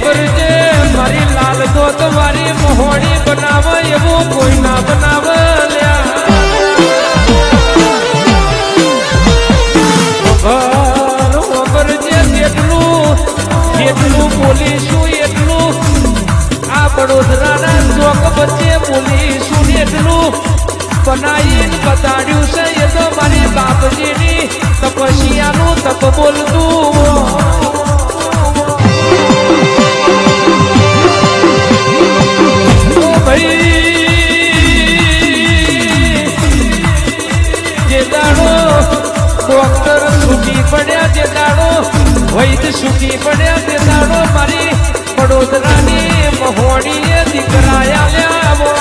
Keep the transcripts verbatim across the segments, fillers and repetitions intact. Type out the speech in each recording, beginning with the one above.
કરજે મારી લાલ તો તમારી મોહણી બનાવે એવું કોઈ ના બનાવે જેટલું બોલીશું એટલું આ વડોદરાના ચોક વચ્ચે બોલીશું એટલું બનાવીને બતાડ્યું છે એ તો મારી બાપજીની તપસ્યાનું તપ બોલતું જે દાડો ડોક્ટર છૂટી પડ્યા જે દાડો વૈદ છૂટી પડ્યા તે દાડો મારી વડોદરાની મહોણીએ દીકરાયા લ્યાવો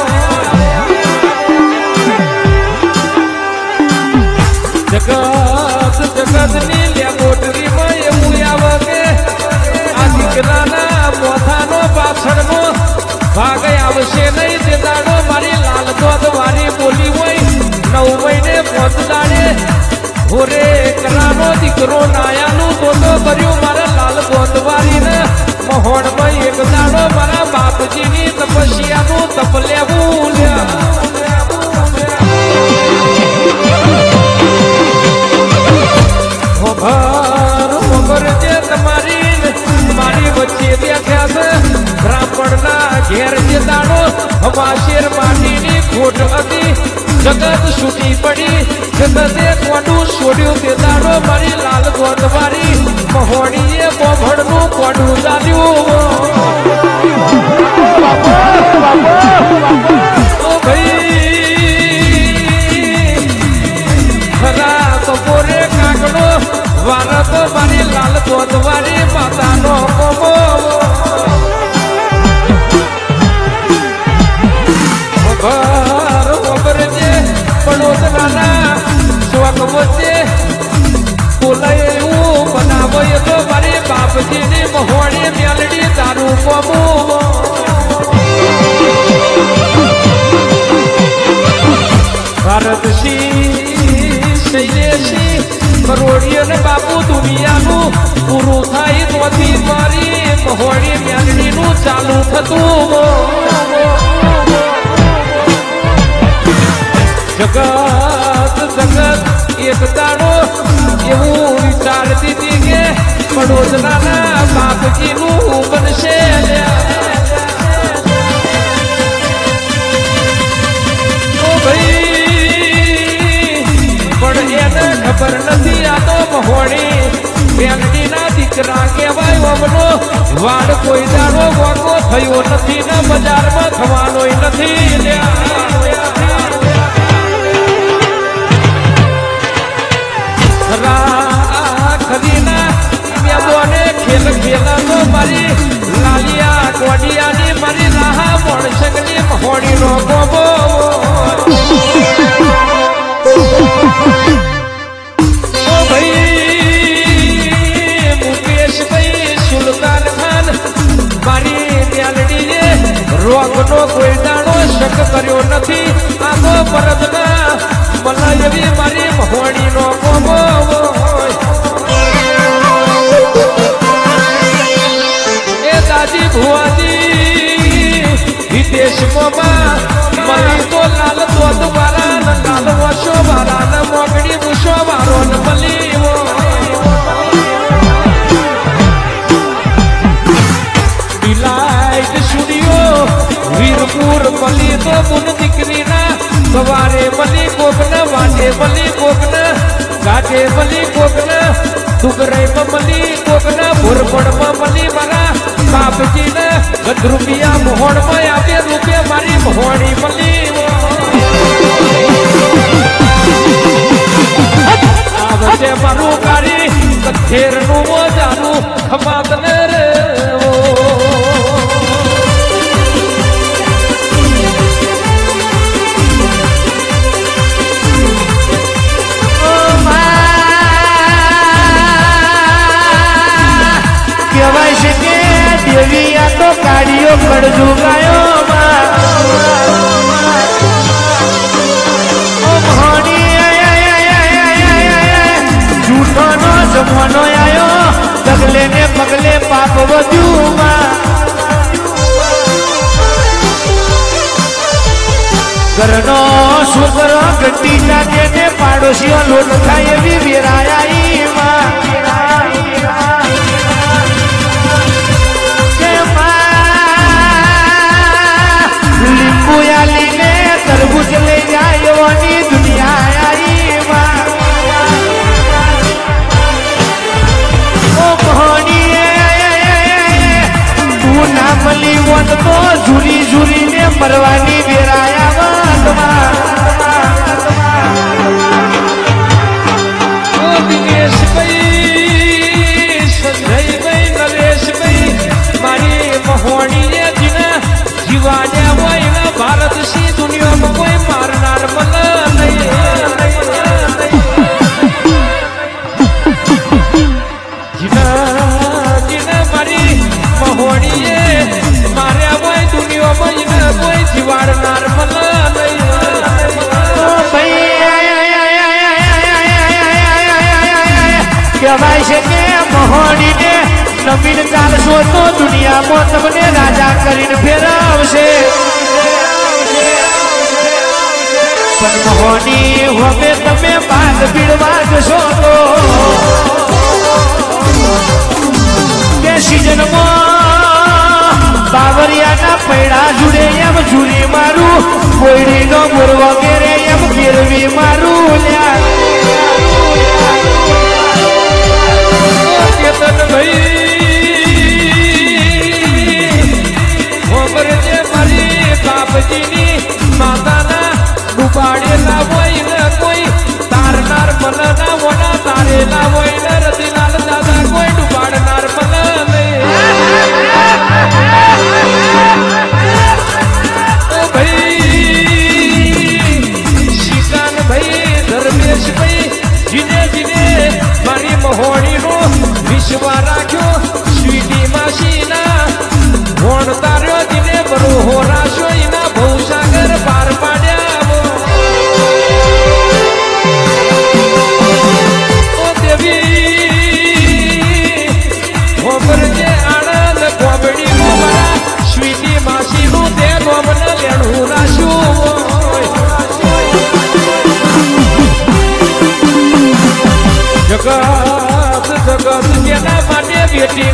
જગત જગતની લેબોરેટરીમાં એવું આવે કે આ દીકરાના મોથાનો પાછળનો ભાગ આવશે નહીં તે દાડો મારી લાલ દોધ વાળી બોલી હોય નવ મહિને પોત દાડે હોરે કલાનો દીકરો નાયાનું ગોતો કર્યું મારા લાલ ગોતવારીને મહોણમાં એક દાડો મારા બાપજીની તપસ્યાનું તપ લેવું જે તમારી મારી વચ્ચે બેઠ્યા છે બ્રાહ્મણના ઘેર જે દાડો હવા શેર માટીની ખોટ હતી જગત છૂટી પડી જગતે કોડું છોડ્યું તે દાડો મારી લાલ ગોતવારી મહોણીએ બોભણનું કોડું ચાલ્યું ખરા બપોરે કાકડો વારા તો મારી લાલ ગોતવારી માતાનો કોમો વડોદરાના ચોક વચ્ચે બોલાય એવું બનાવો એ તો મારી બાપજીની મહોણી મેલડી દારૂ કોમું ભારતસિંહ શૈલેષી કરોડિયો ને બાપુ દુનિયાનું પૂરું થાય તોથી મારી મહોણી મેલડીનું ચાલુ થતું જગત જગત એક દાડો એવું વિચારતી હતી કે વડોદરાના બાપજીનું બનશે પણ એને ખબર નથી આ તો મહોણી બેનડીના દીકરા કહેવાય અમનો વાડ કોઈ દાડો વાંકો થયો નથી ને બજારમાં થવાનો નથી ખરીના મેમોને ખેલ ખેલાનો મારી લાલિયા કોડિયાની મારી રાહા મોણસંગની મહોણીનો ગોબો ઓ ભાઈ મુકેશભાઈ સુલતાન ખાન મારી મ્યાલડીએ રોગનો કોઈ દાણો શક કર્યો નથી આનો પરદના મલાયવી મારી મહોણીનો ગોબો દાદી ભુવાજી વિદેશમાં મળી તો લાલ દોધ વાળા લાલ વશો વાળા મોગડી મૂછો વાળો મળી ડિલાઇટ સ્ટુડિયો વીરપુર મળી તો મુન દીકરીના સવારે મળી કોકને વાટે મળી કોકને ઘાટે મળી કોકને ડુંગરાઈ મળી કોકને ભોરપણમાં મળી મારા બાપજીને ગત રૂપિયા મોહણમાં આપે રૂપિયા મારી મોહણી મળી આ વચ્ચે મારું કાઢી ખેરનું મોજાનું ખમાતને રે કહેવાય છે કે દેવી આ તો કાઢીઓ કડજુ ગાયો જૂઠો નો જમવાનો આયો પગલે ને પગલે પાપ વધ્યું છોકરો ઘંટી જાગે ને પાડોશીઓ લોટ ખાય એવી વેરાયા માં કે માં લીંબુ આલીને તરબૂચ લઈ જાય એવાની દુનિયા આઈ માં ઓ મોહણીએ તું ના મળી હોત તો ઝૂરી ઝૂરીને મરવાની વેરાયા વાતમાં ઓ દિનેશભાઈ સંજયભાઈ નરેશભાઈ મારી મહોણીએ જીના જીવાને હોય ને ભારત સી દુનિયામાં કોઈ મારનાર મને નહીં જીના જીના મારી મહોણીએ માર્યા હોય દુનિયામાં એને કોઈ જીવાડનાર મને નહીં કહેવાય છે કે મહોણીને નવીન ચાલશો તો દુનિયામાં તમને રાજા કરીને ફેરવશે પણ મહોની હવે તમે બાદ પીડવા જશો તો કે સિઝનમાં બાવરિયાના પૈડા જુડે એમ જુરી મારું કોયડીનો મોર વગેરે એમ ગેરવી મારું લ્યા મારી બાપજીની માતાના ડૂબાડેલા હોય ને કોઈ તારનાર મને ના હોના તારેલા હોય ને રતિલાલ દાદા કોઈ ડૂબાડનાર મને નહીં ભાઈ શિકાન ભાઈ ધર્મેશભાઈ જીને જીને મારી મહોણીનો વિશ્વા રાખ્યો સ્વીટી માસીના ભોણ તાર્યો જીને બરોહો રાખ્યો એના ભવસાગર પાર પાડ્યા ઓ દેવી ખોબરજે આનંદ કોબડીનો મારા સ્વીટી માસીનું તે ગોમન લેણું રાખ્યું જગત જગત જેના માટે બેટી